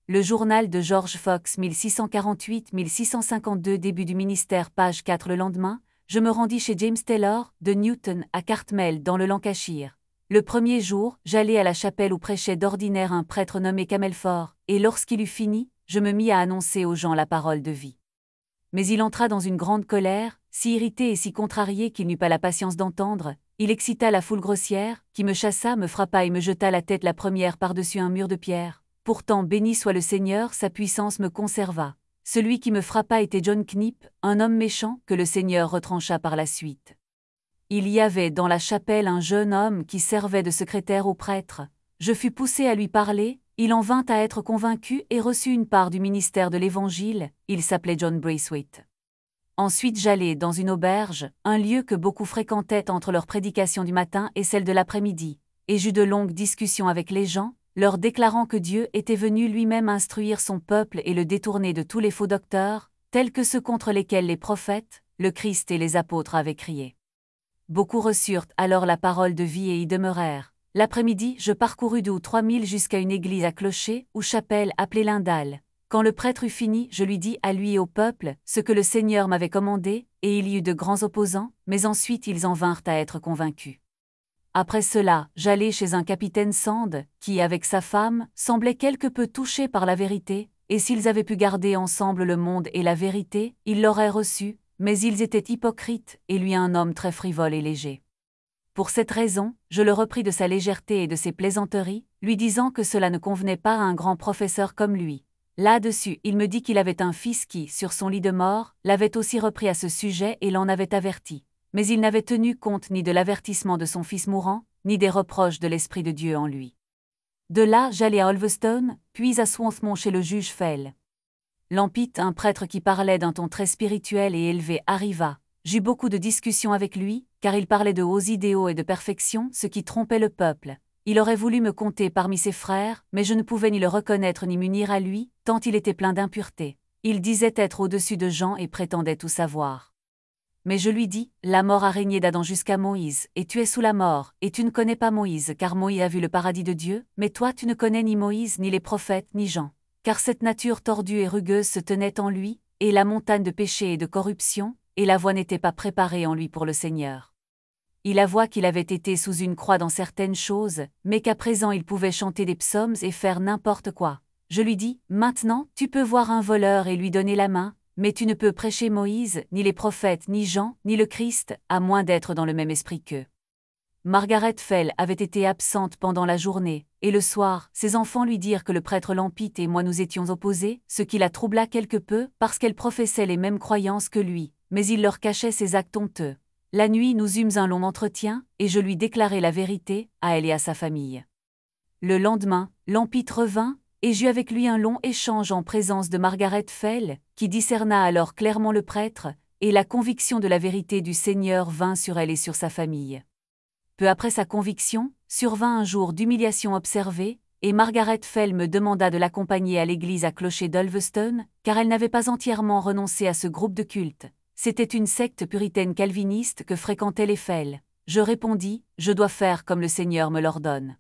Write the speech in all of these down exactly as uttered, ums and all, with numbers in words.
Le journal de George Fox mille six cent quarante-huit à mille six cent cinquante-deux début du ministère page quatre. Le lendemain, je me rendis chez James Taylor, de Newton, à Cartmel dans le Lancashire. Le premier jour, j'allai à la chapelle où prêchait d'ordinaire un prêtre nommé Camelford, et lorsqu'il eut fini, je me mis à annoncer aux gens la parole de vie. Mais il entra dans une grande colère, si irrité et si contrarié qu'il n'eut pas la patience d'entendre. Il excita la foule grossière, qui me chassa, me frappa et me jeta la tête la première par-dessus un mur de pierre. Pourtant, béni soit le Seigneur, sa puissance me conserva. Celui qui me frappa était John Knipp, un homme méchant, que le Seigneur retrancha par la suite. Il y avait dans la chapelle un jeune homme qui servait de secrétaire au prêtre. Je fus poussé à lui parler, il en vint à être convaincu et reçut une part du ministère de l'Évangile. Il s'appelait John Braithwaite. Ensuite j'allai dans une auberge, un lieu que beaucoup fréquentaient entre leur prédication du matin et celle de l'après-midi, et j'eus de longues discussions avec les gens, leur déclarant que Dieu était venu lui-même instruire son peuple et le détourner de tous les faux docteurs, tels que ceux contre lesquels les prophètes, le Christ et les apôtres avaient crié. Beaucoup reçurent alors la parole de vie et y demeurèrent. L'après-midi, je parcourus deux ou trois milles jusqu'à une église à clocher ou chapelle appelée Lindale. Quand le prêtre eut fini, je lui dis à lui et au peuple ce que le Seigneur m'avait commandé, et il y eut de grands opposants, mais ensuite ils en vinrent à être convaincus. Après cela, j'allai chez un capitaine Sand, qui, avec sa femme, semblait quelque peu touché par la vérité, et s'ils avaient pu garder ensemble le monde et la vérité, ils l'auraient reçu, mais ils étaient hypocrites, et lui un homme très frivole et léger. Pour cette raison, je le repris de sa légèreté et de ses plaisanteries, lui disant que cela ne convenait pas à un grand professeur comme lui. Là-dessus, il me dit qu'il avait un fils qui, sur son lit de mort, l'avait aussi repris à ce sujet et l'en avait averti. Mais il n'avait tenu compte ni de l'avertissement de son fils mourant, ni des reproches de l'Esprit de Dieu en lui. De là, j'allai à Ulverston, puis à Swarthmont chez le juge Fell. Lampit, un prêtre qui parlait d'un ton très spirituel et élevé, arriva. J'eus beaucoup de discussions avec lui, car il parlait de hauts idéaux et de perfection, ce qui trompait le peuple. Il aurait voulu me compter parmi ses frères, mais je ne pouvais ni le reconnaître ni m'unir à lui, tant il était plein d'impureté. Il disait être au-dessus de gens et prétendait tout savoir. Mais je lui dis, la mort a régné d'Adam jusqu'à Moïse, et tu es sous la mort, et tu ne connais pas Moïse, car Moïse a vu le paradis de Dieu, mais toi tu ne connais ni Moïse, ni les prophètes, ni Jean. Car cette nature tordue et rugueuse se tenait en lui, et la montagne de péché et de corruption, et la voie n'était pas préparée en lui pour le Seigneur. Il avoua qu'il avait été sous une croix dans certaines choses, mais qu'à présent il pouvait chanter des psaumes et faire n'importe quoi. Je lui dis, maintenant, tu peux voir un voleur et lui donner la main, mais tu ne peux prêcher Moïse, ni les prophètes, ni Jean, ni le Christ, à moins d'être dans le même esprit qu'eux. Margaret Fell avait été absente pendant la journée, et le soir, ses enfants lui dirent que le prêtre Lampit et moi nous étions opposés, ce qui la troubla quelque peu, parce qu'elle professait les mêmes croyances que lui, mais il leur cachait ses actes honteux. La nuit nous eûmes un long entretien, et je lui déclarai la vérité, à elle et à sa famille. Le lendemain, Lampit revint, et j'eus avec lui un long échange en présence de Margaret Fell, qui discerna alors clairement le prêtre, et la conviction de la vérité du Seigneur vint sur elle et sur sa famille. Peu après sa conviction, survint un jour d'humiliation observée, et Margaret Fell me demanda de l'accompagner à l'église à clocher d'Ulverston, car elle n'avait pas entièrement renoncé à ce groupe de culte. C'était une secte puritaine calviniste que fréquentaient les Fell. Je répondis, je dois faire comme le Seigneur me l'ordonne.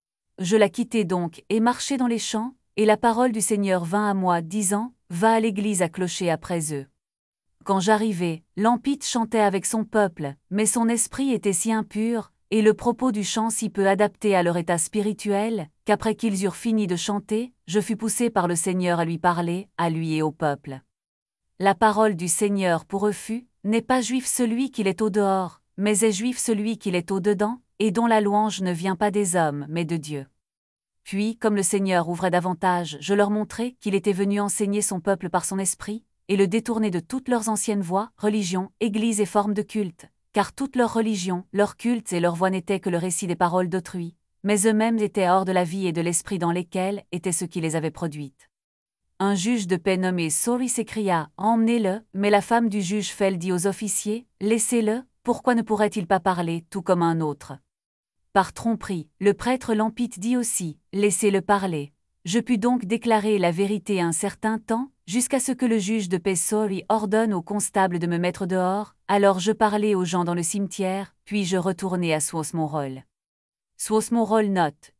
Je la quittai donc et marchai dans les champs, et la parole du Seigneur vint à moi, disant, va à l'église à clocher après eux. Quand j'arrivai, Lampit chantait avec son peuple, mais son esprit était si impur, et le propos du chant si peu adapté à leur état spirituel, qu'après qu'ils eurent fini de chanter, je fus poussé par le Seigneur à lui parler, à lui et au peuple. La parole du Seigneur pour eux fut, n'est pas juif celui qui est au dehors, mais est juif celui qui est au dedans, et dont la louange ne vient pas des hommes, mais de Dieu. Puis, comme le Seigneur ouvrait davantage, je leur montrai qu'il était venu enseigner son peuple par son esprit, et le détourner de toutes leurs anciennes voies, religions, églises et formes de culte, car toute leur religion, leur culte et leur voix n'étaient que le récit des paroles d'autrui, mais eux-mêmes étaient hors de la vie et de l'esprit dans lesquels étaient ceux qui les avaient produites. Un juge de paix nommé Sorry s'écria, emmenez-le, mais la femme du juge Fell dit aux officiers, laissez-le, pourquoi ne pourrait-il pas parler, tout comme un autre? Par tromperie, le prêtre Lampit dit aussi, laissez-le parler. Je pus donc déclarer la vérité un certain temps, jusqu'à ce que le juge de paix Sorry ordonne au constable de me mettre dehors, alors je parlai aux gens dans le cimetière, puis je retournai à Swarthmont. Swarthmont note,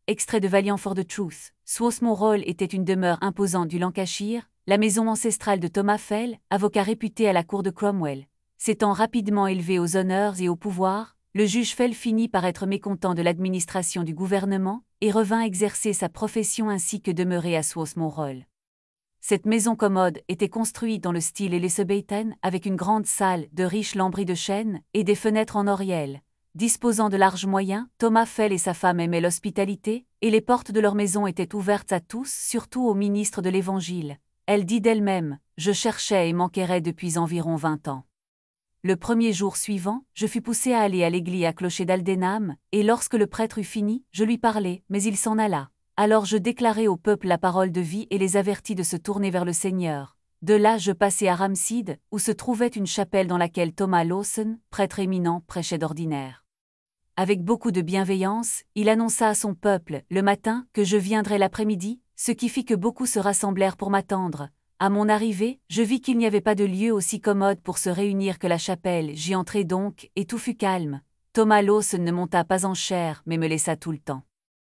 extrait de Valiant for the Truth. Swarthmore Hall était une demeure imposante du Lancashire, la maison ancestrale de Thomas Fell, avocat réputé à la cour de Cromwell. S'étant rapidement élevé aux honneurs et au pouvoir, le juge Fell finit par être mécontent de l'administration du gouvernement et revint exercer sa profession ainsi que demeurer à Swarthmore Hall. Cette maison commode était construite dans le style élisabétain avec une grande salle de riches lambris de chêne et des fenêtres en oriel. Disposant de larges moyens, Thomas Fell et sa femme aimaient l'hospitalité, et les portes de leur maison étaient ouvertes à tous, surtout aux ministres de l'Évangile. Elle dit d'elle-même « Je cherchais et m'enquérais depuis environ vingt ans. » Le premier jour suivant, je fus poussé à aller à l'église à clocher d'Aldenham, et lorsque le prêtre eut fini, je lui parlai, mais il s'en alla. Alors je déclarai au peuple la parole de vie et les avertis de se tourner vers le Seigneur. De là je passai à Ramside, où se trouvait une chapelle dans laquelle Thomas Lawson, prêtre éminent, prêchait d'ordinaire. Avec beaucoup de bienveillance, il annonça à son peuple, le matin, que je viendrais l'après-midi, ce qui fit que beaucoup se rassemblèrent pour m'attendre. À mon arrivée, je vis qu'il n'y avait pas de lieu aussi commode pour se réunir que la chapelle, j'y entrai donc, et tout fut calme. Thomas Lawson ne monta pas en chair, mais me laissa tout le temps.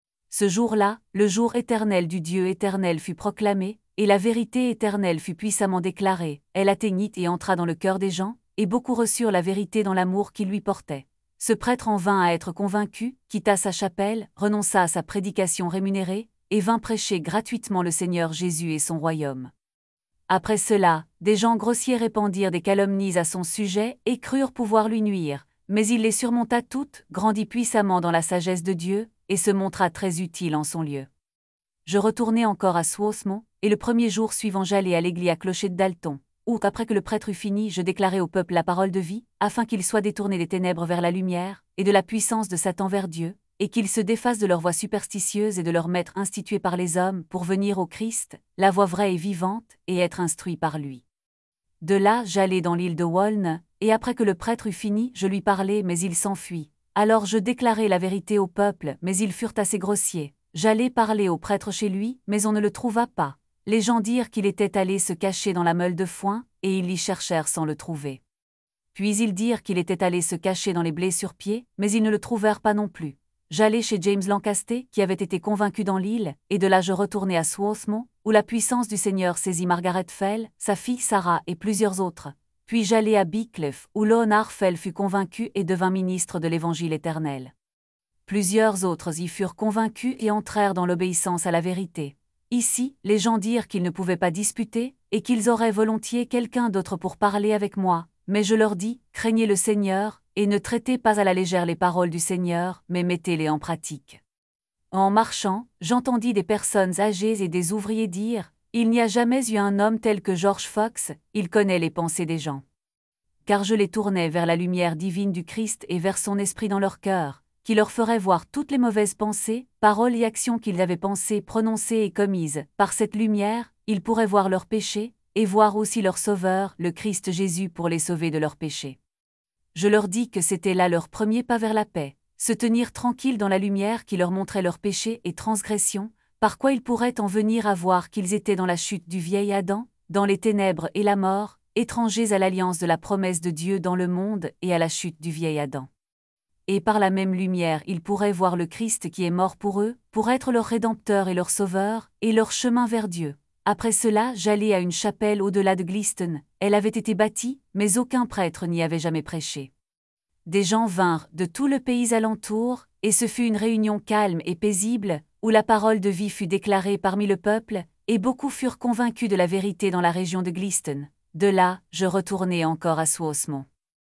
Ce jour-là, le jour éternel du Dieu éternel fut proclamé, et la vérité éternelle fut puissamment déclarée. Elle atteignit et entra dans le cœur des gens, et beaucoup reçurent la vérité dans l'amour qu'ils lui portaient. Ce prêtre en vint à être convaincu, quitta sa chapelle, renonça à sa prédication rémunérée, et vint prêcher gratuitement le Seigneur Jésus et son royaume. Après cela, des gens grossiers répandirent des calomnies à son sujet et crurent pouvoir lui nuire, mais il les surmonta toutes, grandit puissamment dans la sagesse de Dieu, et se montra très utile en son lieu. Je retournai encore à Swarthmore, et le premier jour suivant j'allai à l'église à clocher de Dalton, où, après que le prêtre eut fini, je déclarai au peuple la parole de vie, afin qu'ils soient détournés des ténèbres vers la lumière, et de la puissance de Satan vers Dieu, et qu'ils se défassent de leur voie superstitieuse et de leur maître institué par les hommes pour venir au Christ, la voie vraie et vivante, et être instruits par lui. De là j'allai dans l'île de Walne, et après que le prêtre eut fini, je lui parlai, mais il s'enfuit. Alors je déclarai la vérité au peuple, mais ils furent assez grossiers. J'allai parler au prêtre chez lui, mais on ne le trouva pas. Les gens dirent qu'il était allé se cacher dans la meule de foin, et ils l'y cherchèrent sans le trouver. Puis ils dirent qu'il était allé se cacher dans les blés sur pied, mais ils ne le trouvèrent pas non plus. J'allai chez James Lancaster, qui avait été convaincu dans l'île, et de là je retournai à Swarthmore, où la puissance du Seigneur saisit Margaret Fell, sa fille Sarah et plusieurs autres. Puis j'allai à Biclef, où Leonard Fell fut convaincu et devint ministre de l'Évangile éternel. Plusieurs autres y furent convaincus et entrèrent dans l'obéissance à la vérité. Ici, les gens dirent qu'ils ne pouvaient pas disputer, et qu'ils auraient volontiers quelqu'un d'autre pour parler avec moi, mais je leur dis, craignez le Seigneur, et ne traitez pas à la légère les paroles du Seigneur, mais mettez-les en pratique. En marchant, j'entendis des personnes âgées et des ouvriers dire, il n'y a jamais eu un homme tel que George Fox, il connaît les pensées des gens. Car je les tournais vers la lumière divine du Christ et vers son esprit dans leur cœur, qui leur ferait voir toutes les mauvaises pensées, paroles et actions qu'ils avaient pensées, prononcées et commises. Par cette lumière, ils pourraient voir leurs péchés, et voir aussi leur Sauveur, le Christ Jésus, pour les sauver de leurs péchés. Je leur dis que c'était là leur premier pas vers la paix, se tenir tranquilles dans la lumière qui leur montrait leurs péchés et transgressions, par quoi ils pourraient en venir à voir qu'ils étaient dans la chute du vieil Adam, dans les ténèbres et la mort, étrangers à l'alliance de la promesse de Dieu dans le monde et à la chute du vieil Adam. Et par la même lumière ils pourraient voir le Christ qui est mort pour eux, pour être leur Rédempteur et leur Sauveur, et leur chemin vers Dieu. Après cela j'allai à une chapelle au-delà de Gliston, elle avait été bâtie, mais aucun prêtre n'y avait jamais prêché. Des gens vinrent de tout le pays alentour, et ce fut une réunion calme et paisible, où la parole de vie fut déclarée parmi le peuple, et beaucoup furent convaincus de la vérité dans la région de Gliston. De là, je retournai encore à Swarthmore.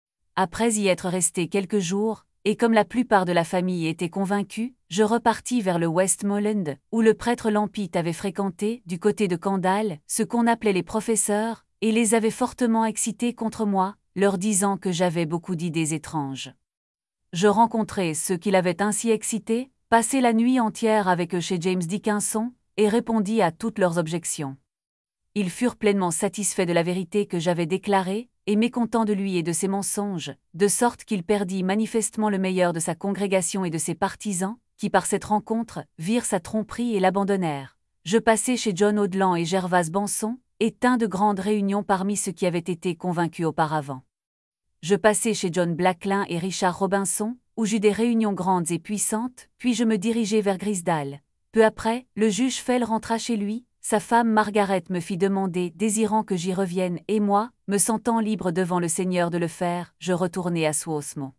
Après y être resté quelques jours, et comme la plupart de la famille était convaincue, je repartis vers le Westmoreland, où le prêtre Lampit avait fréquenté, du côté de Candale, ce qu'on appelait les professeurs, et les avait fortement excités contre moi, leur disant que j'avais beaucoup d'idées étranges. Je rencontrai ceux qui l'avaient ainsi excité, passai la nuit entière avec eux chez James Dickinson, et répondis à toutes leurs objections. Ils furent pleinement satisfaits de la vérité que j'avais déclarée, et mécontents de lui et de ses mensonges, de sorte qu'il perdit manifestement le meilleur de sa congrégation et de ses partisans, qui par cette rencontre, virent sa tromperie et l'abandonnèrent. Je passai chez John Audlan et Gervase Banson, et tint de grandes réunions parmi ceux qui avaient été convaincus auparavant. Je passai chez John Blacklin et Richard Robinson, où j'eus des réunions grandes et puissantes, puis je me dirigeai vers Grisdale. Peu après, le juge Fell rentra chez lui, sa femme Margaret me fit demander, désirant que j'y revienne, et moi, me sentant libre devant le Seigneur de le faire, je retournai à Swarthmore.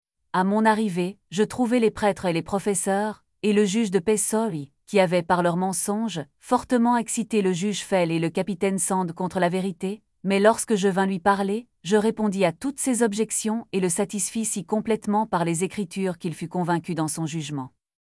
À mon arrivée, je trouvai les prêtres et les professeurs, et le juge de paix Sorry, qui avaient par leurs mensonges, fortement excité le juge Fell et le capitaine Sand contre la vérité, mais lorsque je vins lui parler, je répondis à toutes ses objections et le satisfis si complètement par les Écritures qu'il fut convaincu dans son jugement.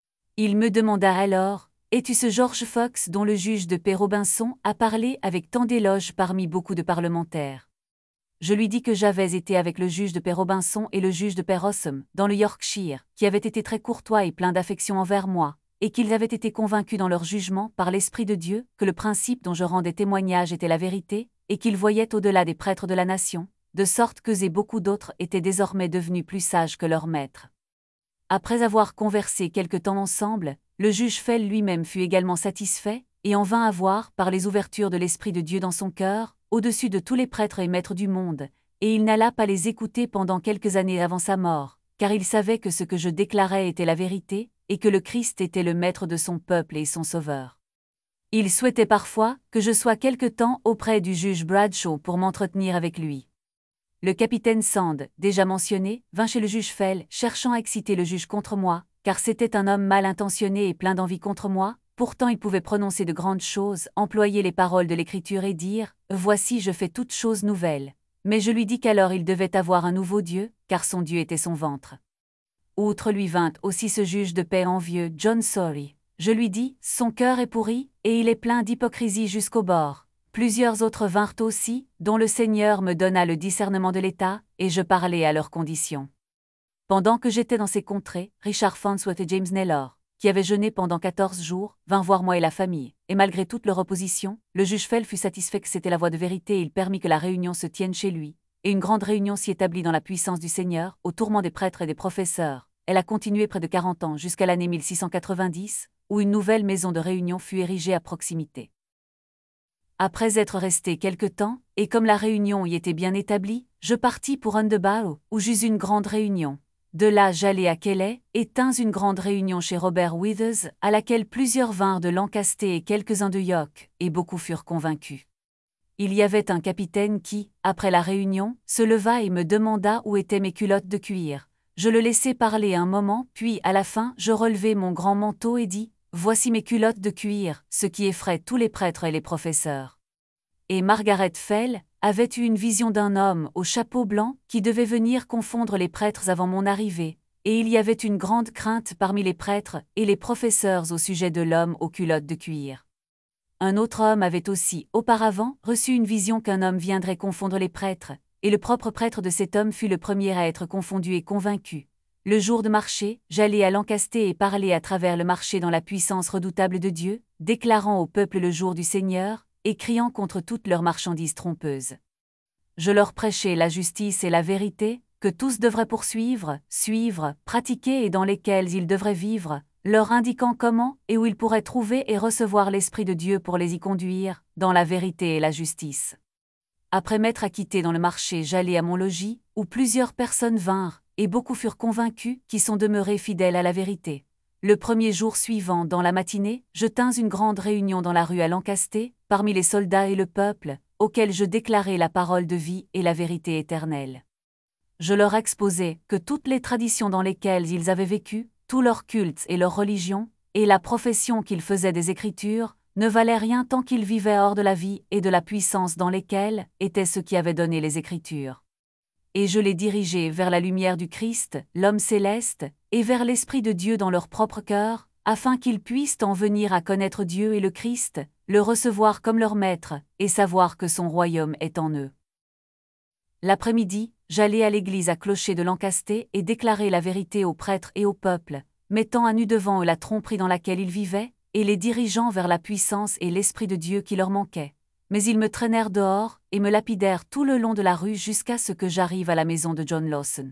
Il me demanda alors, « Es-tu ce George Fox dont le juge de paix Robinson a parlé avec tant d'éloges parmi beaucoup de parlementaires ?» Je lui dis que j'avais été avec le juge de paix Robinson et le juge de paix Rossum, dans le Yorkshire, qui avaient été très courtois et pleins d'affection envers moi, et qu'ils avaient été convaincus dans leur jugement par l'Esprit de Dieu que le principe dont je rendais témoignage était la vérité, et qu'ils voyaient au-delà des prêtres de la nation, de sorte qu'eux et beaucoup d'autres étaient désormais devenus plus sages que leurs maîtres. Après avoir conversé quelque temps ensemble, le juge Fell lui-même fut également satisfait, et en vint avoir, par les ouvertures de l'Esprit de Dieu dans son cœur, au-dessus de tous les prêtres et maîtres du monde, et il n'alla pas les écouter pendant quelques années avant sa mort, car il savait que ce que je déclarais était la vérité, et que le Christ était le maître de son peuple et son sauveur. Il souhaitait parfois que je sois quelque temps auprès du juge Bradshaw pour m'entretenir avec lui. Le capitaine Sand, déjà mentionné, vint chez le juge Fell, cherchant à exciter le juge contre moi, car c'était un homme mal intentionné et plein d'envie contre moi. Pourtant il pouvait prononcer de grandes choses, employer les paroles de l'Écriture et dire « Voici je fais toutes choses nouvelles ». Mais je lui dis qu'alors il devait avoir un nouveau Dieu, car son Dieu était son ventre. Outre lui vint aussi ce juge de paix envieux, John Sorry. Je lui dis « Son cœur est pourri, et il est plein d'hypocrisie jusqu'au bord ». Plusieurs autres vinrent aussi, dont le Seigneur me donna le discernement de l'État, et je parlai à leurs conditions. Pendant que j'étais dans ces contrées, Richard Farnsworth et James Naylor, qui avaient jeûné pendant quatorze jours, vinrent voir moi et la famille, et malgré toute leur opposition, le juge Fell fut satisfait que c'était la voie de vérité et il permit que la réunion se tienne chez lui, et une grande réunion s'y établit dans la puissance du Seigneur, au tourment des prêtres et des professeurs. Elle a continué près de quarante ans jusqu'à l'année mille six cent quatre-vingt-dix, où une nouvelle maison de réunion fut érigée à proximité. Après être resté quelque temps, et comme la réunion y était bien établie, je partis pour Underbow, où j'eus une grande réunion. De là j'allai à Kellet, et tins une grande réunion chez Robert Withers, à laquelle plusieurs vinrent de Lancaster et quelques-uns de York, et beaucoup furent convaincus. Il y avait un capitaine qui, après la réunion, se leva et me demanda où étaient mes culottes de cuir. Je le laissai parler un moment, puis à la fin je relevai mon grand manteau et dis « Voici mes culottes de cuir », ce qui effraie tous les prêtres et les professeurs. Et Margaret Fell avait eu une vision d'un homme au chapeau blanc qui devait venir confondre les prêtres avant mon arrivée, et il y avait une grande crainte parmi les prêtres et les professeurs au sujet de l'homme aux culottes de cuir. Un autre homme avait aussi, auparavant, reçu une vision qu'un homme viendrait confondre les prêtres, et le propre prêtre de cet homme fut le premier à être confondu et convaincu. Le jour de marché, j'allai à Lancaster et parlai à travers le marché dans la puissance redoutable de Dieu, déclarant au peuple le jour du Seigneur, et criant contre toutes leurs marchandises trompeuses. Je leur prêchai la justice et la vérité, que tous devraient poursuivre, suivre, pratiquer et dans lesquelles ils devraient vivre, leur indiquant comment et où ils pourraient trouver et recevoir l'Esprit de Dieu pour les y conduire, dans la vérité et la justice. Après m'être acquitté dans le marché, j'allai à mon logis, où plusieurs personnes vinrent, et beaucoup furent convaincus, qui sont demeurés fidèles à la vérité. Le premier jour suivant, dans la matinée, je tins une grande réunion dans la rue à Lancaster, parmi les soldats et le peuple, auquel je déclarai la parole de vie et la vérité éternelle. Je leur exposai que toutes les traditions dans lesquelles ils avaient vécu, tous leurs cultes et leurs religions, et la profession qu'ils faisaient des Écritures, ne valaient rien tant qu'ils vivaient hors de la vie et de la puissance dans lesquelles étaient ceux qui avaient donné les Écritures. Et je les dirigeai vers la lumière du Christ, l'homme céleste, et vers l'Esprit de Dieu dans leur propre cœur, afin qu'ils puissent en venir à connaître Dieu et le Christ, le recevoir comme leur maître, et savoir que son royaume est en eux. L'après-midi, j'allai à l'église à Clocher de Lancaster et déclarai la vérité aux prêtres et au peuple, mettant à nu devant eux la tromperie dans laquelle ils vivaient, et les dirigeant vers la puissance et l'Esprit de Dieu qui leur manquait. Mais ils me traînèrent dehors, et me lapidèrent tout le long de la rue jusqu'à ce que j'arrive à la maison de John Lawson.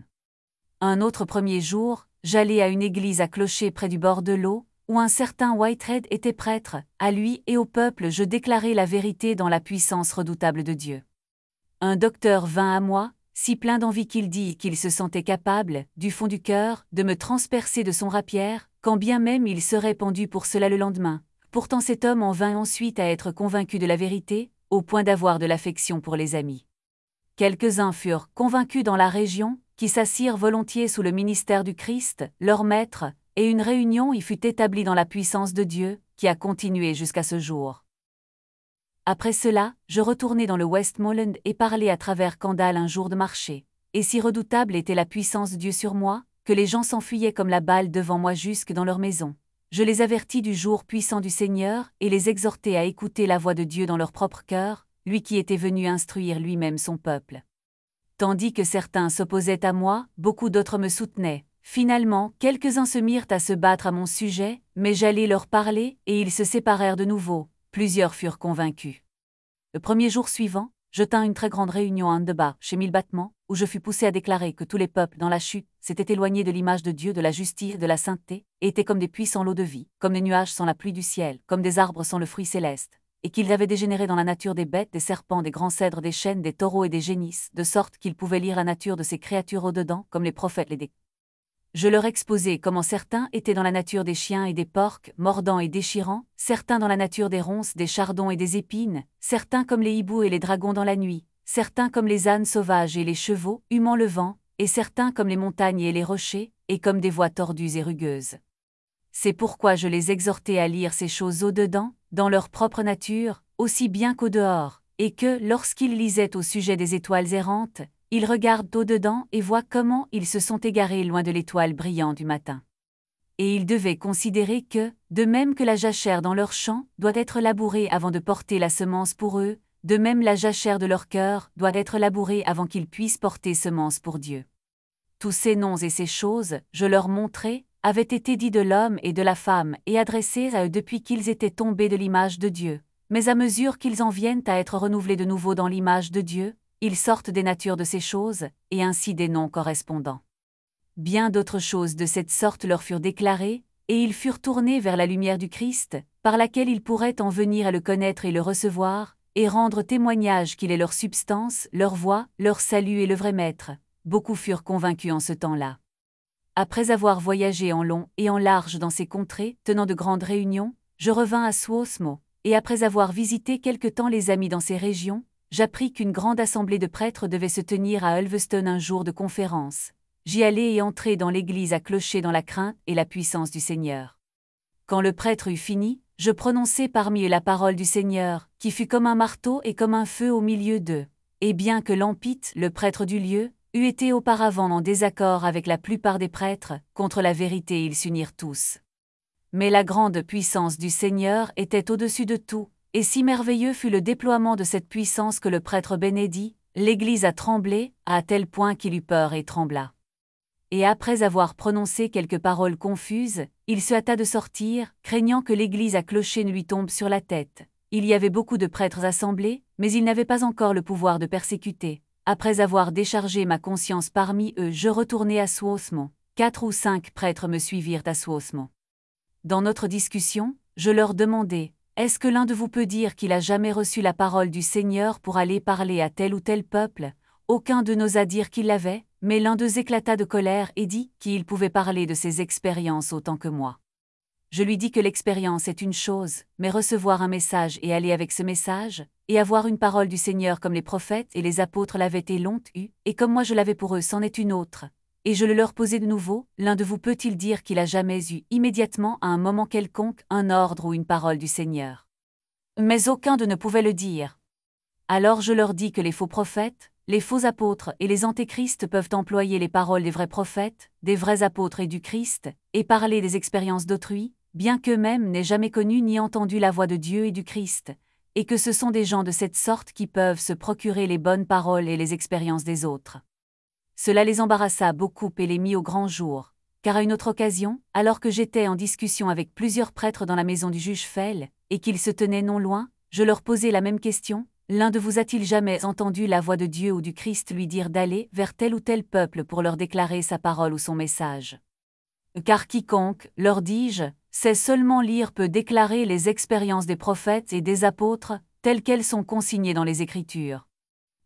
Un autre premier jour, j'allai à une église à Clocher près du bord de l'eau, où un certain Whitehead était prêtre. À lui et au peuple je déclarai la vérité dans la puissance redoutable de Dieu. Un docteur vint à moi, si plein d'envie qu'il dit qu'il se sentait capable, du fond du cœur, de me transpercer de son rapière, quand bien même il serait pendu pour cela le lendemain. Pourtant cet homme en vint ensuite à être convaincu de la vérité, au point d'avoir de l'affection pour les amis. Quelques-uns furent convaincus dans la région, qui s'assirent volontiers sous le ministère du Christ, leur maître, et une réunion y fut établie dans la puissance de Dieu, qui a continué jusqu'à ce jour. Après cela, je retournai dans le Westmoreland et parlai à travers Kendall un jour de marché. Et si redoutable était la puissance de Dieu sur moi, que les gens s'enfuyaient comme la balle devant moi jusque dans leur maison. Je les avertis du jour puissant du Seigneur, et les exhortai à écouter la voix de Dieu dans leur propre cœur, lui qui était venu instruire lui-même son peuple. Tandis que certains s'opposaient à moi, beaucoup d'autres me soutenaient. Finalement, quelques-uns se mirent à se battre à mon sujet, mais j'allai leur parler, et ils se séparèrent de nouveau. Plusieurs furent convaincus. Le premier jour suivant, je tins une très grande réunion à Andeba, chez Mille Battements, où je fus poussé à déclarer que tous les peuples, dans la chute, s'étaient éloignés de l'image de Dieu, de la justice, de la sainteté, et étaient comme des puits sans l'eau de vie, comme des nuages sans la pluie du ciel, comme des arbres sans le fruit céleste, et qu'ils avaient dégénéré dans la nature des bêtes, des serpents, des grands cèdres, des chênes, des taureaux et des génisses, de sorte qu'ils pouvaient lire la nature de ces créatures au-dedans, comme les prophètes les décrivent. Je leur exposai comment certains étaient dans la nature des chiens et des porcs, mordant et déchirant, certains dans la nature des ronces, des chardons et des épines, certains comme les hiboux et les dragons dans la nuit, certains comme les ânes sauvages et les chevaux, humant le vent, et certains comme les montagnes et les rochers, et comme des voies tordues et rugueuses. C'est pourquoi je les exhortais à lire ces choses au-dedans, dans leur propre nature, aussi bien qu'au dehors, et que, lorsqu'ils lisaient au sujet des étoiles errantes, ils regardent au-dedans et voient comment ils se sont égarés loin de l'étoile brillante du matin. Et ils devaient considérer que, de même que la jachère dans leur champ doit être labourée avant de porter la semence pour eux, de même la jachère de leur cœur doit être labourée avant qu'ils puissent porter semence pour Dieu. Tous ces noms et ces choses, je leur montrai, avaient été dits de l'homme et de la femme et adressés à eux depuis qu'ils étaient tombés de l'image de Dieu. Mais à mesure qu'ils en viennent à être renouvelés de nouveau dans l'image de Dieu, ils sortent des natures de ces choses, et ainsi des noms correspondants. Bien d'autres choses de cette sorte leur furent déclarées, et ils furent tournés vers la lumière du Christ, par laquelle ils pourraient en venir à le connaître et le recevoir, et rendre témoignage qu'il est leur substance, leur voix, leur salut et le vrai maître. Beaucoup furent convaincus en ce temps-là. Après avoir voyagé en long et en large dans ces contrées, tenant de grandes réunions, je revins à Swarthmore, et après avoir visité quelque temps les amis dans ces régions, j'appris qu'une grande assemblée de prêtres devait se tenir à Ulverston un jour de conférence. J'y allai et entrai dans l'église à clocher dans la crainte et la puissance du Seigneur. Quand le prêtre eut fini, je prononçai parmi eux la parole du Seigneur, qui fut comme un marteau et comme un feu au milieu d'eux. Et bien que Lampite, le prêtre du lieu, eût été auparavant en désaccord avec la plupart des prêtres, contre la vérité ils s'unirent tous. Mais la grande puissance du Seigneur était au-dessus de tout, et si merveilleux fut le déploiement de cette puissance que le prêtre bénédit, l'Église a tremblé, à tel point qu'il eut peur et trembla. Et après avoir prononcé quelques paroles confuses, il se hâta de sortir, craignant que l'Église à clocher ne lui tombe sur la tête. Il y avait beaucoup de prêtres assemblés, mais ils n'avaient pas encore le pouvoir de persécuter. Après avoir déchargé ma conscience parmi eux, je retournai à Swarthmore. Quatre ou cinq prêtres me suivirent à Swarthmore. Dans notre discussion, je leur demandai, « Est-ce que l'un de vous peut dire qu'il a jamais reçu la parole du Seigneur pour aller parler à tel ou tel peuple ?» Aucun d'eux n'osa dire qu'il l'avait, mais l'un d'eux éclata de colère et dit qu'il pouvait parler de ses expériences autant que moi. Je lui dis que l'expérience est une chose, mais recevoir un message et aller avec ce message, et avoir une parole du Seigneur comme les prophètes et les apôtres l'avaient et l'ont eu, et comme moi je l'avais pour eux, c'en est une autre. Et je le leur posai de nouveau, l'un de vous peut-il dire qu'il a jamais eu, immédiatement à un moment quelconque, un ordre ou une parole du Seigneur? Mais aucun d'eux ne pouvait le dire. Alors je leur dis que les faux prophètes, les faux apôtres et les antéchrists peuvent employer les paroles des vrais prophètes, des vrais apôtres et du Christ, et parler des expériences d'autrui, bien qu'eux-mêmes n'aient jamais connu ni entendu la voix de Dieu et du Christ, et que ce sont des gens de cette sorte qui peuvent se procurer les bonnes paroles et les expériences des autres. Cela les embarrassa beaucoup et les mit au grand jour, car à une autre occasion, alors que j'étais en discussion avec plusieurs prêtres dans la maison du juge Fell, et qu'ils se tenaient non loin, je leur posai la même question, l'un de vous a-t-il jamais entendu la voix de Dieu ou du Christ lui dire d'aller vers tel ou tel peuple pour leur déclarer sa parole ou son message? Car quiconque, leur dis-je, sait seulement lire peut déclarer les expériences des prophètes et des apôtres, telles qu'elles sont consignées dans les Écritures.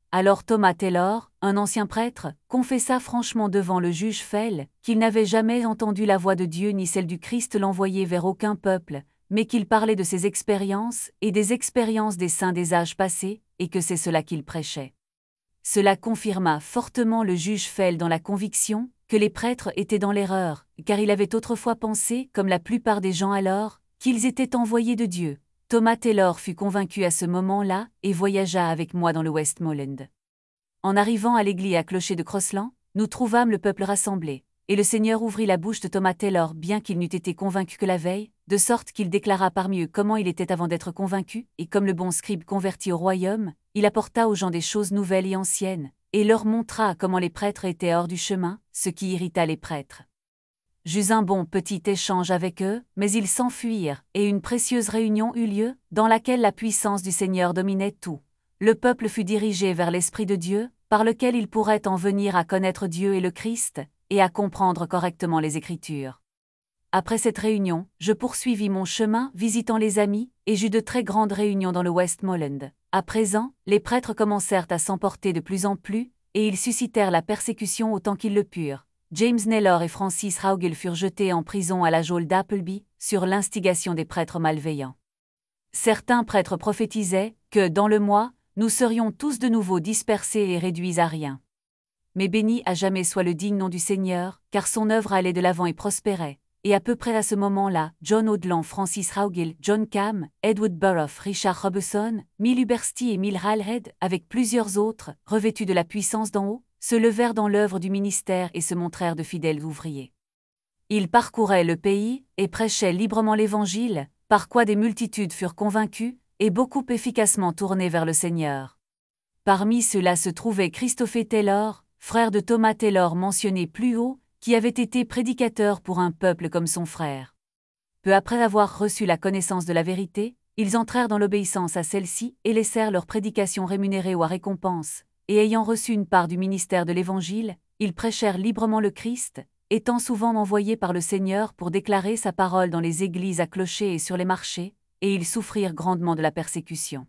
Alors Thomas Taylor, un ancien prêtre, confessa franchement devant le juge Fell qu'il n'avait jamais entendu la voix de Dieu ni celle du Christ l'envoyer vers aucun peuple, mais qu'il parlait de ses expériences et des expériences des saints des âges passés, et que c'est cela qu'il prêchait. Cela confirma fortement le juge Fell dans la conviction que les prêtres étaient dans l'erreur, car il avait autrefois pensé, comme la plupart des gens alors, qu'ils étaient envoyés de Dieu. Thomas Taylor fut convaincu à ce moment-là et voyagea avec moi dans le Westmoreland. En arrivant à l'église à clocher de Crossland, nous trouvâmes le peuple rassemblé, et le Seigneur ouvrit la bouche de Thomas Taylor bien qu'il n'eût été convaincu que la veille, de sorte qu'il déclara parmi eux comment il était avant d'être convaincu, et comme le bon scribe converti au royaume, il apporta aux gens des choses nouvelles et anciennes, et leur montra comment les prêtres étaient hors du chemin, ce qui irrita les prêtres. J'eus un bon petit échange avec eux, mais ils s'enfuirent, et une précieuse réunion eut lieu, dans laquelle la puissance du Seigneur dominait tout. Le peuple fut dirigé vers l'Esprit de Dieu, par lequel il pourrait en venir à connaître Dieu et le Christ, et à comprendre correctement les Écritures. Après cette réunion, je poursuivis mon chemin, visitant les amis, et j'eus de très grandes réunions dans le Westmoreland. À présent, les prêtres commencèrent à s'emporter de plus en plus, et ils suscitèrent la persécution autant qu'ils le purent. James Naylor et Francis Haugill furent jetés en prison à la geôle d'Appleby, sur l'instigation des prêtres malveillants. Certains prêtres prophétisaient que, dans le mois, nous serions tous de nouveau dispersés et réduits à rien. Mais béni à jamais soit le digne nom du Seigneur, car son œuvre allait de l'avant et prospérait. Et à peu près à ce moment-là, John Odland, Francis Haugill, John Cam, Edward Burrough, Richard Robertson, Mill Ubersti et Mill Halhed, avec plusieurs autres, revêtus de la puissance d'en haut, se levèrent dans l'œuvre du ministère et se montrèrent de fidèles ouvriers. Ils parcouraient le pays et prêchaient librement l'Évangile, par quoi des multitudes furent convaincues, et beaucoup efficacement tournées vers le Seigneur. Parmi ceux-là se trouvait Christopher Taylor, frère de Thomas Taylor mentionné plus haut, qui avait été prédicateur pour un peuple comme son frère. Peu après avoir reçu la connaissance de la vérité, ils entrèrent dans l'obéissance à celle-ci et laissèrent leur prédication rémunérée ou à récompense, et ayant reçu une part du ministère de l'Évangile, ils prêchèrent librement le Christ, étant souvent envoyés par le Seigneur pour déclarer sa parole dans les églises à clocher et sur les marchés, et ils souffrirent grandement de la persécution.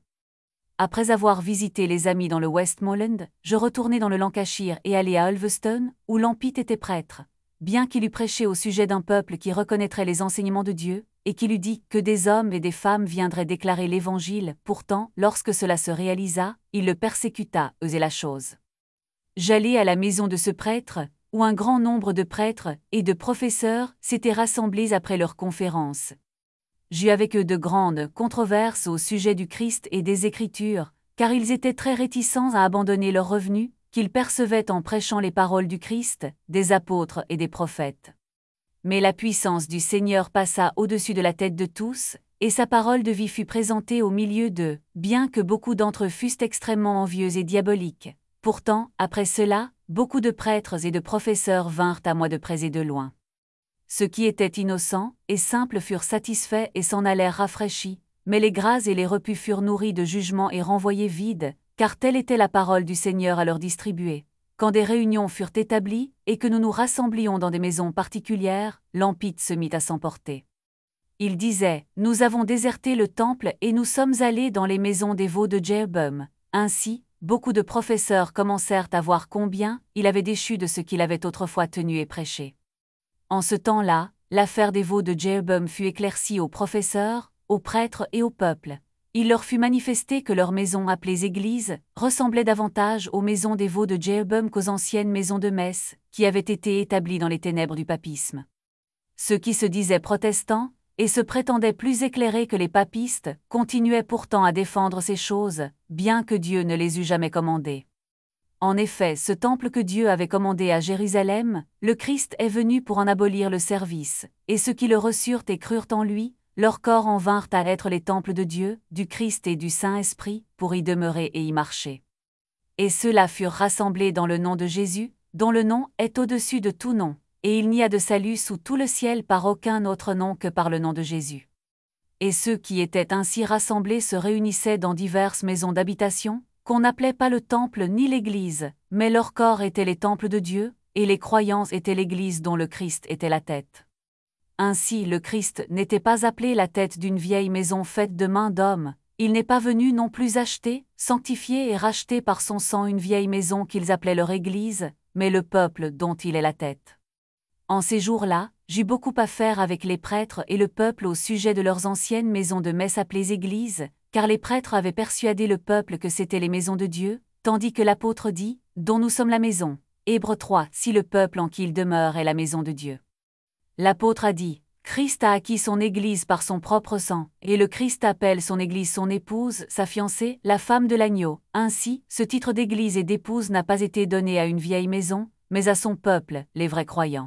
Après avoir visité les amis dans le Westmoreland, je retournai dans le Lancashire et allai à Ulverston, où Lampit était prêtre. Bien qu'il eût prêché au sujet d'un peuple qui reconnaîtrait les enseignements de Dieu, et qu'il eût dit que des hommes et des femmes viendraient déclarer l'Évangile, pourtant, lorsque cela se réalisa, il le persécuta, osait la chose. J'allai à la maison de ce prêtre, où un grand nombre de prêtres et de professeurs s'étaient rassemblés après leur conférence. J'eus avec eux de grandes controverses au sujet du Christ et des Écritures, car ils étaient très réticents à abandonner leurs revenus, qu'ils percevaient en prêchant les paroles du Christ, des apôtres et des prophètes. Mais la puissance du Seigneur passa au-dessus de la tête de tous, et sa parole de vie fut présentée au milieu d'eux, bien que beaucoup d'entre eux fussent extrêmement envieux et diaboliques. Pourtant, après cela, beaucoup de prêtres et de professeurs vinrent à moi de près et de loin. Ceux qui étaient innocents et simples furent satisfaits et s'en allèrent rafraîchis, mais les gras et les repus furent nourris de jugements et renvoyés vides, car telle était la parole du Seigneur à leur distribuer. Quand des réunions furent établies, et que nous nous rassemblions dans des maisons particulières, Lampit se mit à s'emporter. Il disait, « Nous avons déserté le temple et nous sommes allés dans les maisons des veaux de Jéroboam. » Ainsi, beaucoup de professeurs commencèrent à voir combien il avait déchu de ce qu'il avait autrefois tenu et prêché. En ce temps-là, l'affaire des veaux de Jéroboam fut éclaircie aux professeurs, aux prêtres et au peuple. Il leur fut manifesté que leurs maisons appelées églises ressemblaient davantage aux maisons des veaux de Jéroboam qu'aux anciennes maisons de messe, qui avaient été établies dans les ténèbres du papisme. Ceux qui se disaient protestants, et se prétendaient plus éclairés que les papistes, continuaient pourtant à défendre ces choses, bien que Dieu ne les eût jamais commandées. En effet, ce temple que Dieu avait commandé à Jérusalem, le Christ est venu pour en abolir le service, et ceux qui le reçurent et crurent en lui, leurs corps en vinrent à être les temples de Dieu, du Christ et du Saint-Esprit, pour y demeurer et y marcher. Et ceux-là furent rassemblés dans le nom de Jésus, dont le nom est au-dessus de tout nom, et il n'y a de salut sous tout le ciel par aucun autre nom que par le nom de Jésus. Et ceux qui étaient ainsi rassemblés se réunissaient dans diverses maisons d'habitation, qu'on n'appelait pas le temple ni l'église, mais leurs corps étaient les temples de Dieu, et les croyants étaient l'église dont le Christ était la tête. Ainsi le Christ n'était pas appelé la tête d'une vieille maison faite de mains d'hommes, Il n'est pas venu non plus acheter, sanctifier et racheter par son sang une vieille maison qu'ils appelaient leur Église, mais le peuple dont il est la tête. En ces jours-là, j'eus beaucoup à faire avec les prêtres et le peuple au sujet de leurs anciennes maisons de messe appelées Églises, car les prêtres avaient persuadé le peuple que c'étaient les maisons de Dieu, tandis que l'apôtre dit, dont nous sommes la maison. Hébreux trois, si le peuple en qui il demeure est la maison de Dieu. L'apôtre a dit, Christ a acquis son Église par son propre sang, et le Christ appelle son Église son épouse, sa fiancée, la femme de l'agneau. Ainsi, ce titre d'Église et d'épouse n'a pas été donné à une vieille maison, mais à son peuple, les vrais croyants.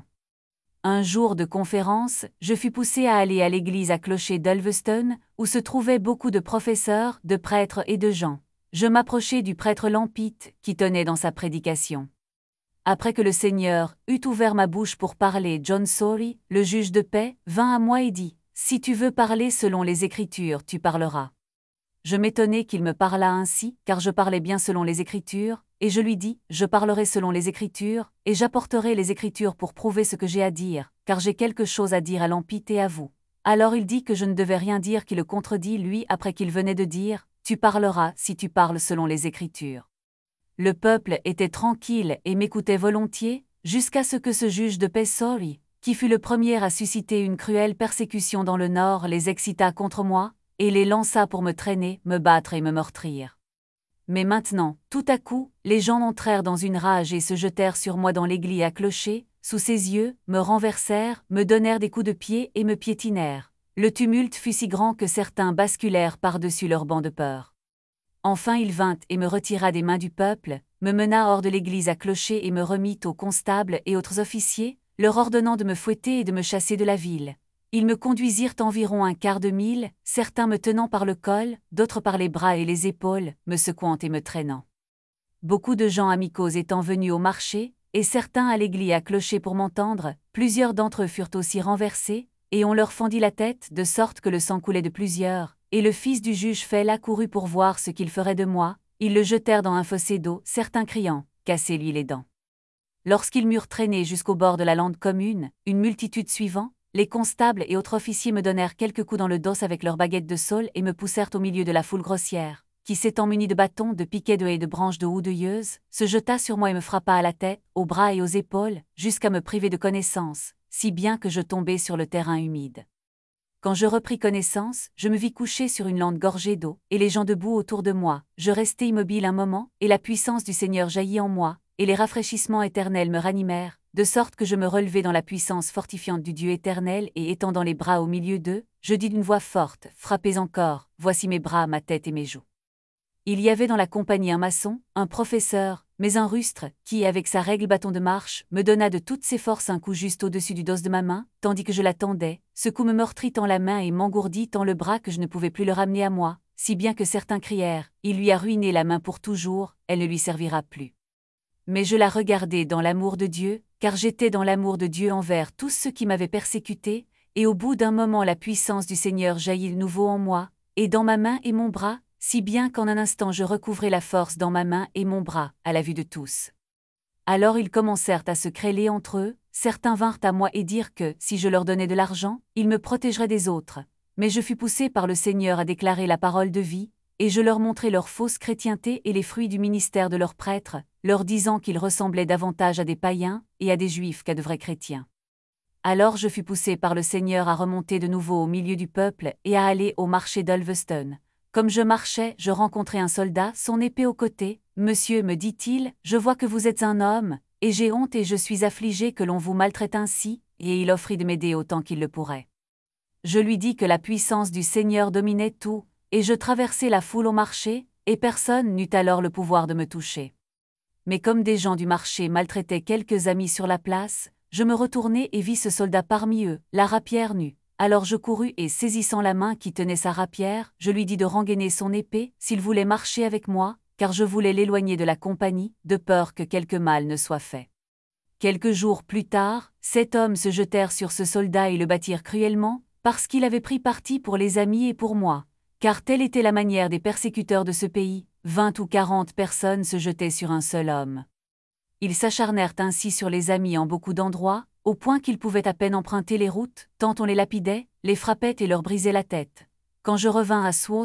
Un jour de conférence, je fus poussé à aller à l'église à clocher d'Ulverston, où se trouvaient beaucoup de professeurs, de prêtres et de gens. Je m'approchai du prêtre Lampite, qui tenait dans sa prédication. Après que le Seigneur eut ouvert ma bouche pour parler, John Sawrey, le juge de paix, vint à moi et dit, « Si tu veux parler selon les Écritures, tu parleras. » Je m'étonnai qu'il me parlât ainsi, car je parlais bien selon les Écritures, et je lui dis, « Je parlerai selon les Écritures, et j'apporterai les Écritures pour prouver ce que j'ai à dire, car j'ai quelque chose à dire à Lampite et à vous. » Alors il dit que je ne devais rien dire qui le contredit lui après qu'il venait de dire, « Tu parleras si tu parles selon les Écritures. » Le peuple était tranquille et m'écoutait volontiers, jusqu'à ce que ce juge de paix Sawrey, qui fut le premier à susciter une cruelle persécution dans le Nord, les excita contre moi, et les lança pour me traîner, me battre et me meurtrir. Mais maintenant, tout à coup, les gens entrèrent dans une rage et se jetèrent sur moi dans l'église à clocher, sous ses yeux, me renversèrent, me donnèrent des coups de pied et me piétinèrent. Le tumulte fut si grand que certains basculèrent par-dessus leurs bancs de peur. Enfin il vint et me retira des mains du peuple, me mena hors de l'église à clocher et me remit aux constables et autres officiers, leur ordonnant de me fouetter et de me chasser de la ville. Ils me conduisirent environ un quart de mille, certains me tenant par le col, d'autres par les bras et les épaules, me secouant et me traînant. Beaucoup de gens amicaux étant venus au marché, et certains à l'église à clocher pour m'entendre, plusieurs d'entre eux furent aussi renversés, et on leur fendit la tête de sorte que le sang coulait de plusieurs. Et le fils du juge fait accourut pour voir ce qu'il ferait de moi, ils le jetèrent dans un fossé d'eau, certains criant, « Cassez-lui les dents !» Lorsqu'ils m'eurent traîné jusqu'au bord de la lande commune, une multitude suivant, les constables et autres officiers me donnèrent quelques coups dans le dos avec leurs baguettes de saule et me poussèrent au milieu de la foule grossière, qui s'étant munie de bâtons, de piquets de haie et de branches de houdeilleuse, se jeta sur moi et me frappa à la tête, aux bras et aux épaules, jusqu'à me priver de connaissance, si bien que je tombai sur le terrain humide. Quand je repris connaissance, je me vis couché sur une lande gorgée d'eau, et les gens debout autour de moi. Je restai immobile un moment, et la puissance du Seigneur jaillit en moi, et les rafraîchissements éternels me ranimèrent, de sorte que je me relevai dans la puissance fortifiante du Dieu éternel et étendant les bras au milieu d'eux, je dis d'une voix forte, « Frappez encore, voici mes bras, ma tête et mes joues. » Il y avait dans la compagnie un maçon, un professeur, mais un rustre, qui, avec sa règle bâton de marche, me donna de toutes ses forces un coup juste au-dessus du dos de ma main, tandis que je l'attendais. Ce coup me meurtrit tant la main et m'engourdit tant le bras que je ne pouvais plus le ramener à moi, si bien que certains crièrent, « Il lui a ruiné la main pour toujours, elle ne lui servira plus. » Mais je la regardai dans l'amour de Dieu, car j'étais dans l'amour de Dieu envers tous ceux qui m'avaient persécuté, et au bout d'un moment la puissance du Seigneur jaillit de nouveau en moi, et dans ma main et mon bras, si bien qu'en un instant je recouvrai la force dans ma main et mon bras, à la vue de tous. Alors ils commencèrent à se quereller entre eux, certains vinrent à moi et dirent que, si je leur donnais de l'argent, ils me protégeraient des autres. Mais je fus poussé par le Seigneur à déclarer la parole de vie, et je leur montrai leur fausse chrétienté et les fruits du ministère de leurs prêtres, leur disant qu'ils ressemblaient davantage à des païens et à des juifs qu'à de vrais chrétiens. Alors je fus poussé par le Seigneur à remonter de nouveau au milieu du peuple et à aller au marché d'Ulverston. Comme je marchais, je rencontrai un soldat, son épée au côté. « Monsieur, me dit-il, je vois que vous êtes un homme, et j'ai honte et je suis affligé que l'on vous maltraite ainsi, et il offrit de m'aider autant qu'il le pourrait. Je lui dis que la puissance du Seigneur dominait tout, et je traversai la foule au marché, et personne n'eut alors le pouvoir de me toucher. Mais comme des gens du marché maltraitaient quelques amis sur la place, je me retournai et vis ce soldat parmi eux, la rapière nue. Alors je courus et saisissant la main qui tenait sa rapière, je lui dis de rengainer son épée, s'il voulait marcher avec moi, car je voulais l'éloigner de la compagnie, de peur que quelque mal ne soit fait. Quelques jours plus tard, sept hommes se jetèrent sur ce soldat et le battirent cruellement, parce qu'il avait pris parti pour les amis et pour moi, car telle était la manière des persécuteurs de ce pays, vingt ou quarante personnes se jetaient sur un seul homme. Ils s'acharnèrent ainsi sur les amis en beaucoup d'endroits, au point qu'ils pouvaient à peine emprunter les routes, tant on les lapidait, les frappait et leur brisait la tête. Quand je revins à Swarthmont,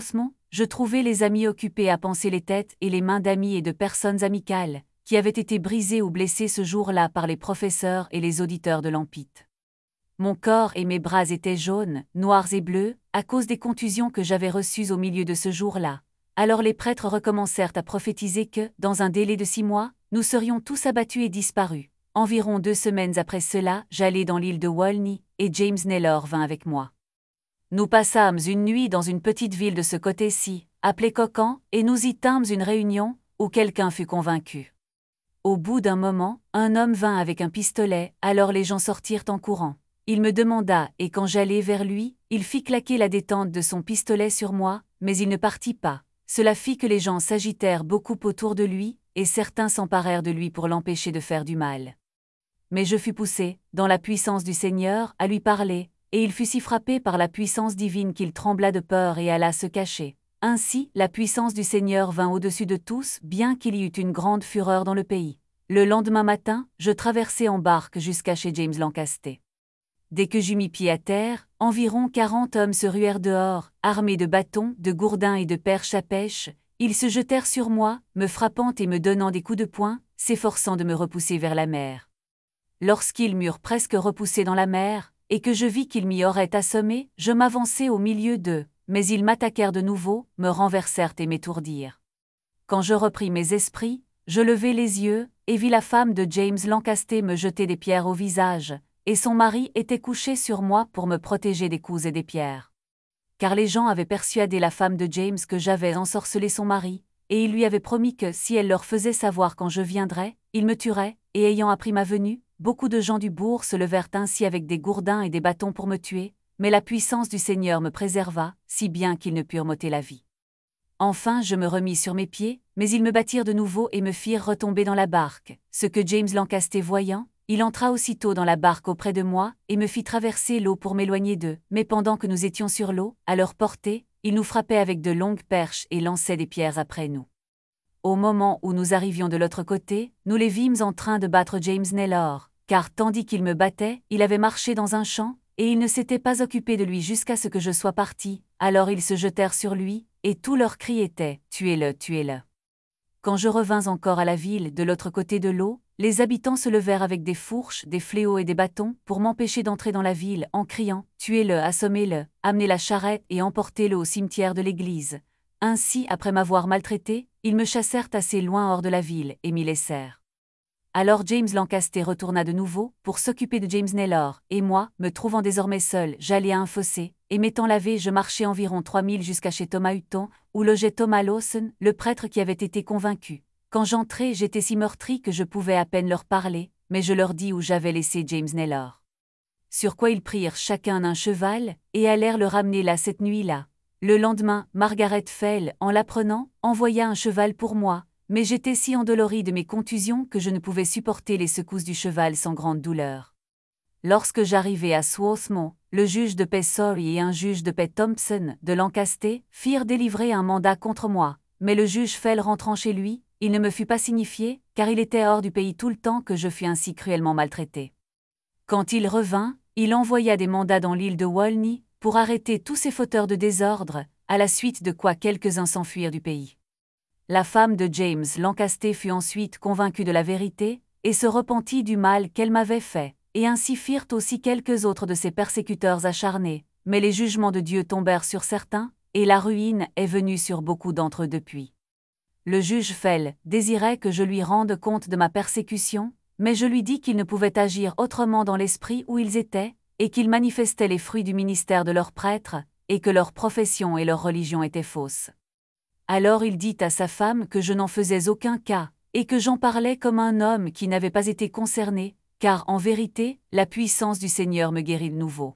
je trouvai les amis occupés à panser les têtes et les mains d'amis et de personnes amicales, qui avaient été brisées ou blessées ce jour-là par les professeurs et les auditeurs de l'Amphitre. Mon corps et mes bras étaient jaunes, noirs et bleus, à cause des contusions que j'avais reçues au milieu de ce jour-là. Alors les prêtres recommencèrent à prophétiser que, dans un délai de six mois, nous serions tous abattus et disparus. Environ deux semaines après cela, j'allai dans l'île de Walney, et James Naylor vint avec moi. Nous passâmes une nuit dans une petite ville de ce côté-ci, appelée Cocan, et nous y tînmes une réunion, où quelqu'un fut convaincu. Au bout d'un moment, un homme vint avec un pistolet, alors les gens sortirent en courant. Il me demanda, et quand j'allai vers lui, il fit claquer la détente de son pistolet sur moi, mais il ne partit pas. Cela fit que les gens s'agitèrent beaucoup autour de lui, et certains s'emparèrent de lui pour l'empêcher de faire du mal. Mais je fus poussé, dans la puissance du Seigneur, à lui parler, et il fut si frappé par la puissance divine qu'il trembla de peur et alla se cacher. Ainsi, la puissance du Seigneur vint au-dessus de tous, bien qu'il y eût une grande fureur dans le pays. Le lendemain matin, je traversai en barque jusqu'à chez James Lancaster. Dès que j'eus mis pied à terre, environ quarante hommes se ruèrent dehors, armés de bâtons, de gourdins et de perches à pêche. Ils se jetèrent sur moi, me frappant et me donnant des coups de poing, s'efforçant de me repousser vers la mer. Lorsqu'ils m'eurent presque repoussé dans la mer, et que je vis qu'ils m'y auraient assommé, je m'avançai au milieu d'eux, mais ils m'attaquèrent de nouveau, me renversèrent et m'étourdirent. Quand je repris mes esprits, je levai les yeux, et vis la femme de James Lancaster me jeter des pierres au visage, et son mari était couché sur moi pour me protéger des coups et des pierres. Car les gens avaient persuadé la femme de James que j'avais ensorcelé son mari, et ils lui avaient promis que si elle leur faisait savoir quand je viendrais, ils me tueraient, et ayant appris ma venue, beaucoup de gens du bourg se levèrent ainsi avec des gourdins et des bâtons pour me tuer, mais la puissance du Seigneur me préserva, si bien qu'ils ne purent m'ôter la vie. Enfin je me remis sur mes pieds, mais ils me battirent de nouveau et me firent retomber dans la barque, ce que James Lancaster voyant, il entra aussitôt dans la barque auprès de moi, et me fit traverser l'eau pour m'éloigner d'eux, mais pendant que nous étions sur l'eau, à leur portée, ils nous frappaient avec de longues perches et lançaient des pierres après nous. Au moment où nous arrivions de l'autre côté, nous les vîmes en train de battre James Naylor, car tandis qu'il me battait, il avait marché dans un champ, et il ne s'était pas occupé de lui jusqu'à ce que je sois parti, alors ils se jetèrent sur lui, et tout leur cri était « Tuez-le, tuez-le ». Quand je revins encore à la ville de l'autre côté de l'eau, les habitants se levèrent avec des fourches, des fléaux et des bâtons pour m'empêcher d'entrer dans la ville en criant « Tuez-le, assommez-le, amenez la charrette et emportez-le au cimetière de l'église ». Ainsi, après m'avoir maltraité, ils me chassèrent assez loin hors de la ville et m'y laissèrent. Alors James Lancaster retourna de nouveau pour s'occuper de James Naylor, et moi, me trouvant désormais seul, j'allai à un fossé, et m'étant lavé je marchai environ trois milles jusqu'à chez Thomas Hutton, où logeait Thomas Lawson, le prêtre qui avait été convaincu. Quand j'entrai, j'étais si meurtri que je pouvais à peine leur parler, mais je leur dis où j'avais laissé James Naylor. Sur quoi ils prirent chacun un cheval, et allèrent le ramener là cette nuit-là. Le lendemain, Margaret Fell, en l'apprenant, envoya un cheval pour moi, mais j'étais si endolori de mes contusions que je ne pouvais supporter les secousses du cheval sans grande douleur. Lorsque j'arrivai à Swarthmore, le juge de paix Sorry et un juge de paix Thompson, de Lancaster, firent délivrer un mandat contre moi, mais le juge Fell rentrant chez lui, il ne me fut pas signifié, car il était hors du pays tout le temps que je fus ainsi cruellement maltraité. Quand il revint, il envoya des mandats dans l'île de Walney, pour arrêter tous ces fauteurs de désordre, à la suite de quoi quelques-uns s'enfuirent du pays. La femme de James Lancaster fut ensuite convaincue de la vérité, et se repentit du mal qu'elle m'avait fait, et ainsi firent aussi quelques autres de ses persécuteurs acharnés, mais les jugements de Dieu tombèrent sur certains, et la ruine est venue sur beaucoup d'entre eux depuis. Le juge Fell désirait que je lui rende compte de ma persécution, mais je lui dis qu'ils ne pouvaient agir autrement dans l'esprit où ils étaient, et qu'ils manifestaient les fruits du ministère de leurs prêtres, et que leur profession et leur religion étaient fausses. Alors il dit à sa femme que je n'en faisais aucun cas, et que j'en parlais comme un homme qui n'avait pas été concerné, car en vérité, la puissance du Seigneur me guérit de nouveau.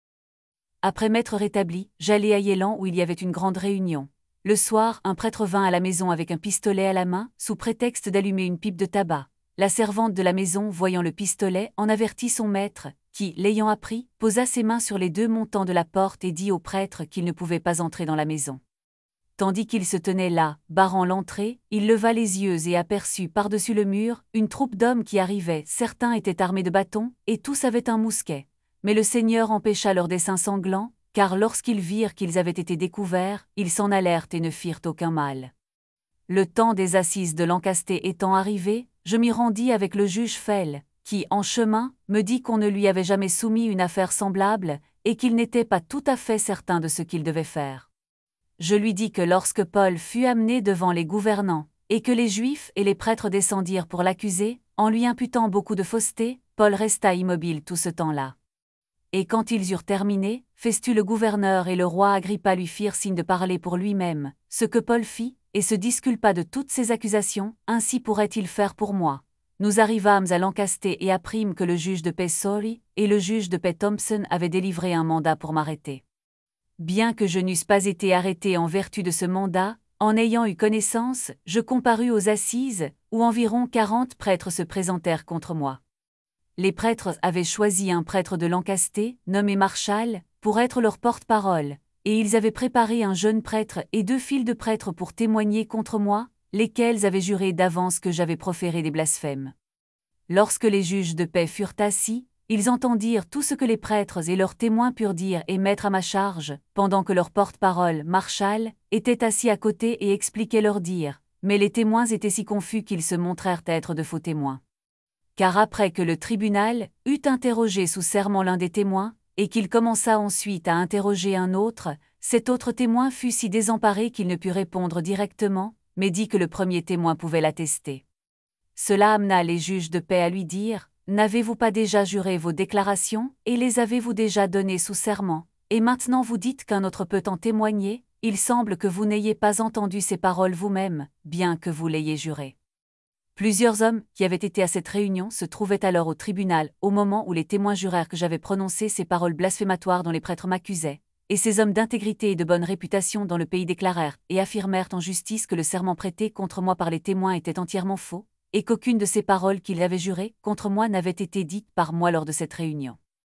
Après m'être rétabli, j'allai à Yélan où il y avait une grande réunion. Le soir, un prêtre vint à la maison avec un pistolet à la main, sous prétexte d'allumer une pipe de tabac. La servante de la maison, voyant le pistolet, en avertit son maître, qui, l'ayant appris, posa ses mains sur les deux montants de la porte et dit au prêtre qu'il ne pouvait pas entrer dans la maison. Tandis qu'il se tenait là, barrant l'entrée, il leva les yeux et aperçut par-dessus le mur une troupe d'hommes qui arrivaient. Certains étaient armés de bâtons, et tous avaient un mousquet. Mais le Seigneur empêcha leur dessein sanglant, car lorsqu'ils virent qu'ils avaient été découverts, ils s'en allèrent et ne firent aucun mal. Le temps des assises de Lancaster étant arrivé, je m'y rendis avec le juge Fell, qui, en chemin, me dit qu'on ne lui avait jamais soumis une affaire semblable, et qu'il n'était pas tout à fait certain de ce qu'il devait faire. Je lui dis que lorsque Paul fut amené devant les gouvernants, et que les Juifs et les prêtres descendirent pour l'accuser, en lui imputant beaucoup de fausseté, Paul resta immobile tout ce temps-là. Et quand ils eurent terminé, Festus le gouverneur et le roi Agrippa lui firent signe de parler pour lui-même, ce que Paul fit, et se disculpa de toutes ces accusations, ainsi pourrait-il faire pour moi. Nous arrivâmes à Lancaster et apprîmes que le juge de paix Sawley et le juge de paix Thompson avaient délivré un mandat pour m'arrêter. Bien que je n'eusse pas été arrêté en vertu de ce mandat, en ayant eu connaissance, je comparus aux assises, où environ quarante prêtres se présentèrent contre moi. Les prêtres avaient choisi un prêtre de Lancaster, nommé Marshall, pour être leur porte-parole, et ils avaient préparé un jeune prêtre et deux files de prêtres pour témoigner contre moi, lesquels avaient juré d'avance que j'avais proféré des blasphèmes. Lorsque les juges de paix furent assis, ils entendirent tout ce que les prêtres et leurs témoins purent dire et mettre à ma charge, pendant que leur porte-parole, Marshall, était assis à côté et expliquait leurs dires, mais les témoins étaient si confus qu'ils se montrèrent être de faux témoins. Car après que le tribunal eut interrogé sous serment l'un des témoins, et qu'il commença ensuite à interroger un autre, cet autre témoin fut si désemparé qu'il ne put répondre directement, mais dit que le premier témoin pouvait l'attester. Cela amena les juges de paix à lui dire, « N'avez-vous pas déjà juré vos déclarations, et les avez-vous déjà données sous serment, et maintenant vous dites qu'un autre peut en témoigner? Il semble que vous n'ayez pas entendu ces paroles vous-même, bien que vous l'ayez juré. » Plusieurs hommes qui avaient été à cette réunion se trouvaient alors au tribunal au moment où les témoins jurèrent que j'avais prononcé ces paroles blasphématoires dont les prêtres m'accusaient, et ces hommes d'intégrité et de bonne réputation dans le pays déclarèrent et affirmèrent en justice que le serment prêté contre moi par les témoins était entièrement faux, et qu'aucune de ces paroles qu'ils avaient jurées contre moi n'avait été dite par moi lors de cette réunion.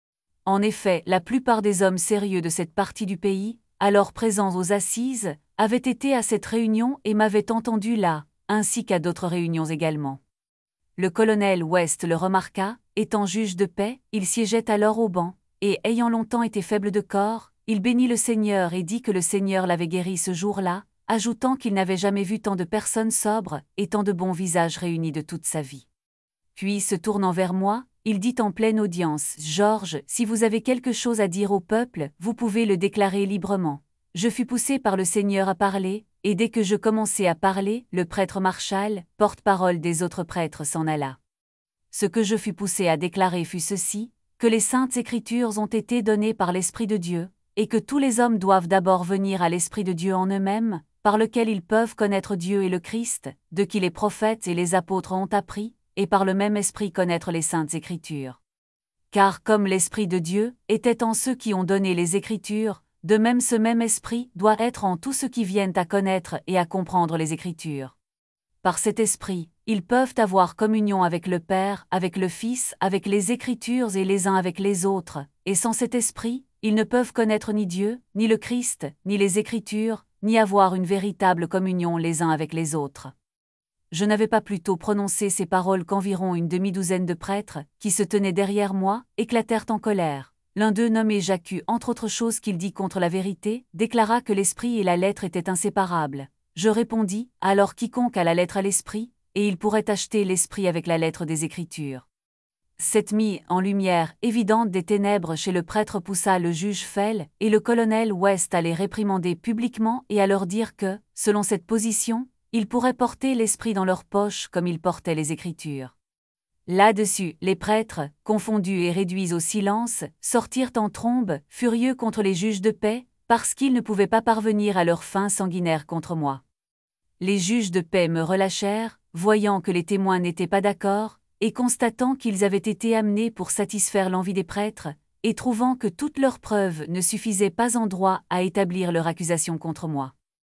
En effet, la plupart des hommes sérieux de cette partie du pays, alors présents aux assises, avaient été à cette réunion et m'avaient entendu là, ainsi qu'à d'autres réunions également. Le colonel West le remarqua, étant juge de paix, il siégeait alors au banc, et ayant longtemps été faible de corps, il bénit le Seigneur et dit que le Seigneur l'avait guéri ce jour-là, ajoutant qu'il n'avait jamais vu tant de personnes sobres et tant de bons visages réunis de toute sa vie. Puis, se tournant vers moi, il dit en pleine audience, « Georges, si vous avez quelque chose à dire au peuple, vous pouvez le déclarer librement. » Je fus poussé par le Seigneur à parler, et dès que je commençai à parler, le prêtre Marshall, porte-parole des autres prêtres, s'en alla. Ce que je fus poussé à déclarer fut ceci, que les saintes Écritures ont été données par l'Esprit de Dieu, et que tous les hommes doivent d'abord venir à l'Esprit de Dieu en eux-mêmes, par lequel ils peuvent connaître Dieu et le Christ, de qui les prophètes et les apôtres ont appris, et par le même Esprit connaître les saintes Écritures. Car comme l'Esprit de Dieu était en ceux qui ont donné les Écritures, de même ce même Esprit doit être en tous ceux qui viennent à connaître et à comprendre les Écritures. Par cet Esprit, ils peuvent avoir communion avec le Père, avec le Fils, avec les Écritures et les uns avec les autres, et sans cet Esprit, ils ne peuvent connaître ni Dieu, ni le Christ, ni les Écritures, ni avoir une véritable communion les uns avec les autres. Je n'avais pas plus tôt prononcé ces paroles qu'environ une demi-douzaine de prêtres, qui se tenaient derrière moi, éclatèrent en colère. L'un d'eux, nommé Jacques, entre autres choses qu'il dit contre la vérité, déclara que l'esprit et la lettre étaient inséparables. Je répondis, alors quiconque a la lettre à l'esprit, et il pourrait acheter l'esprit avec la lettre des Écritures. Cette mise en lumière évidente des ténèbres chez le prêtre poussa le juge Fell et le colonel West à les réprimander publiquement et à leur dire que, selon cette position, ils pourraient porter l'esprit dans leur poche comme ils portaient les Écritures. Là-dessus, les prêtres, confondus et réduits au silence, sortirent en trombe, furieux contre les juges de paix, parce qu'ils ne pouvaient pas parvenir à leur fin sanguinaire contre moi. Les juges de paix me relâchèrent, voyant que les témoins n'étaient pas d'accord, et constatant qu'ils avaient été amenés pour satisfaire l'envie des prêtres, et trouvant que toutes leurs preuves ne suffisaient pas en droit à établir leur accusation contre moi.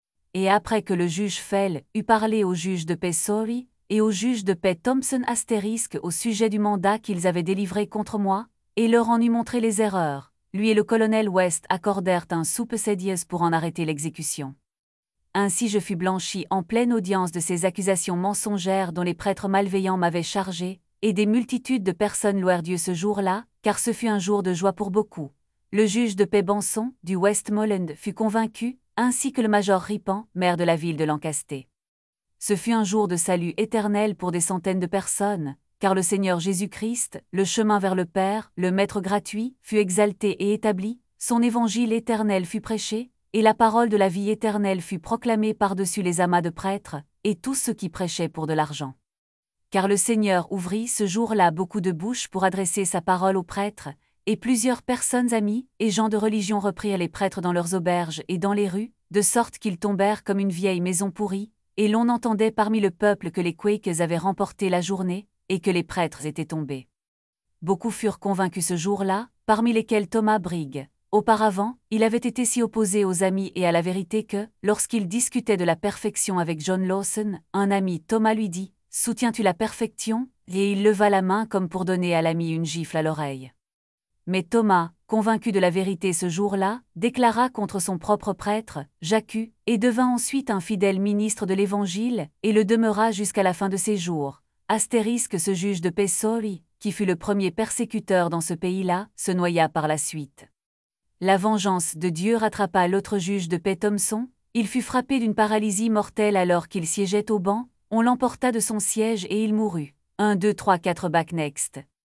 Et après que le juge Fell eut parlé au juge de paix Sawley, et au juge de paix Thompson astérisque au sujet du mandat qu'ils avaient délivré contre moi, et leur en eut montré les erreurs, lui et le colonel West accordèrent un soupçonnier pour en arrêter l'exécution. Ainsi je fus blanchi en pleine audience de ces accusations mensongères dont les prêtres malveillants m'avaient chargé, et des multitudes de personnes louèrent Dieu ce jour-là, car ce fut un jour de joie pour beaucoup. Le juge de paix Benson, du Westmoreland, fut convaincu, ainsi que le major Ripon, maire de la ville de Lancaster. Ce fut un jour de salut éternel pour des centaines de personnes, car le Seigneur Jésus-Christ, le chemin vers le Père, le Maître gratuit, fut exalté et établi, son évangile éternel fut prêché, et la parole de la vie éternelle fut proclamée par-dessus les amas de prêtres, et tous ceux qui prêchaient pour de l'argent. Car le Seigneur ouvrit ce jour-là beaucoup de bouches pour adresser sa parole aux prêtres, et plusieurs personnes amies et gens de religion reprirent les prêtres dans leurs auberges et dans les rues, de sorte qu'ils tombèrent comme une vieille maison pourrie, et l'on entendait parmi le peuple que les Quakes avaient remporté la journée, et que les prêtres étaient tombés. Beaucoup furent convaincus ce jour-là, parmi lesquels Thomas Briggs. Auparavant, il avait été si opposé aux amis et à la vérité que, lorsqu'il discutait de la perfection avec John Lawson, un ami Thomas lui dit « Soutiens-tu la perfection ?» et il leva la main comme pour donner à l'ami une gifle à l'oreille. Mais Thomas, convaincu de la vérité ce jour-là, déclara contre son propre prêtre, Jacques, et devint ensuite un fidèle ministre de l'Évangile, et le demeura jusqu'à la fin de ses jours. Astérisque ce juge de paix Sori, qui fut le premier persécuteur dans ce pays-là, se noya par la suite. La vengeance de Dieu rattrapa l'autre juge de paix Thompson, il fut frappé d'une paralysie mortelle alors qu'il siégeait au banc, on l'emporta de son siège et il mourut. un, deux, trois, quatre back next.